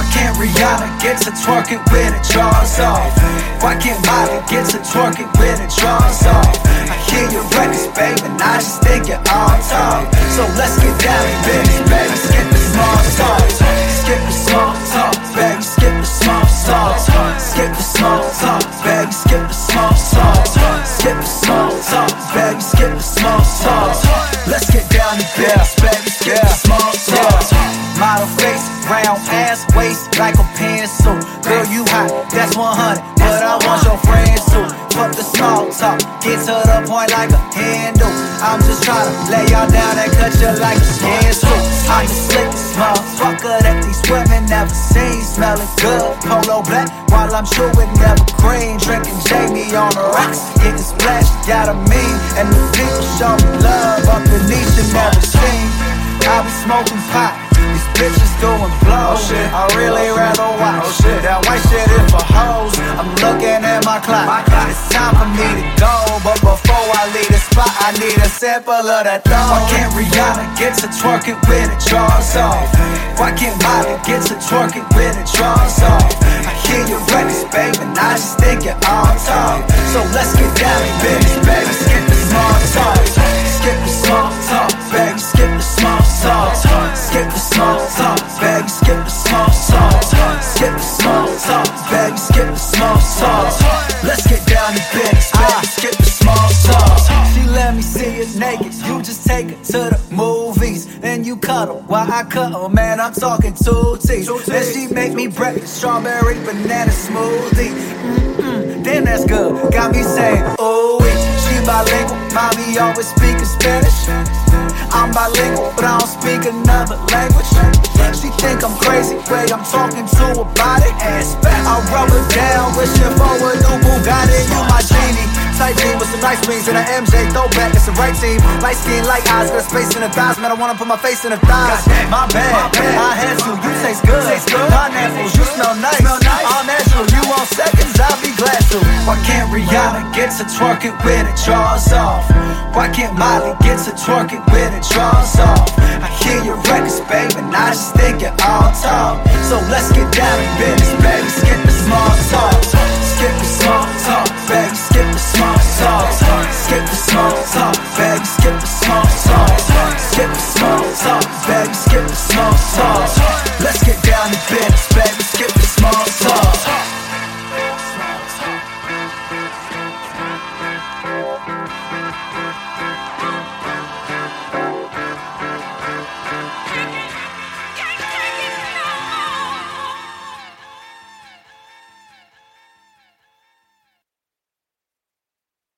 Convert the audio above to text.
can't Rihanna get to twerking with her drawers off? Why can't Molly get to twerking with her drawers off? I hear your records, baby, and I just think you're all talk. So let's get down to business, baby. Skip the small talk. Skip the small talk, baby. Skip the small talk. Skip the small talk, baby. Skip the small talk. Skip the small talk, baby. Skip the small talk. Let's get down to business, baby. Skip the small talk. Model face, round ass, waist like a pencil. Girl, you hot, that's 100, but I want your friends too. Fuck the small talk, get to the point like a handle. I'm just trying to lay y'all down and cut you like a stencil. I'm the slickest motherfucker that these women never seen. Smelling good, polo black, while I'm chewing evergreen. Drinking Jamie on the rocks, getting splashed, got a mean. And the people show me love up beneath you never seen. I be smoking pot, these bitches doing blow. Oh shit, I really rather watch. Oh shit, that white shit is for hoes. I'm looking at my clock. It's time for me to go, but before I leave the spot, I need a sample of that dough. Why can't Rihanna get to twerking with her drawers off? Why can't Molly get to twerking with her drawers off? I hear your records, baby, and I just think you're all talk. So let's get down to business, baby. Skip the small talk. Skip the small talk, baby. Skip the small talk. Skip the small talk, baby. Skip the small talk. Skip the small talk, baby. Skip the small talk. Let's get down to business, baby. Skip the small talk. She let me see it naked. You just take her to the movies, then you cuddle while I cuddle. Man, I'm talking two teeth. Then she make me breakfast, strawberry banana smoothie. Damn, that's good. Got me saying, ooh, she bilingual. Mommy always speaking Spanish. I'm bilingual, but I don't speak another language. She think I'm crazy, way I'm talking to her body. I rub her down, wishing for a new Bugatti. You my genie. Tight jean with some nice rings and an MJ throwback. It's the right team. Light skin, light eyes, got space in the thighs. Man, I wanna put my face in the thighs. My bad, I had to. You taste good. Pineapples, you smell nice. All natural, you want seconds, I'll be glad to. Why can't Rihanna get to twerking with her drawers off? Why can't Molly get to twerking with her drawers off? I hear your records, baby, and I just think you're all talk. So let's get down to business, baby. Skip the small talk. Skip the small talk, baby. Skip the small talk. Skip the small talk, baby. Skip the small talk. Skip the small talk, baby. Skip the small talk. Let's get down to business, baby.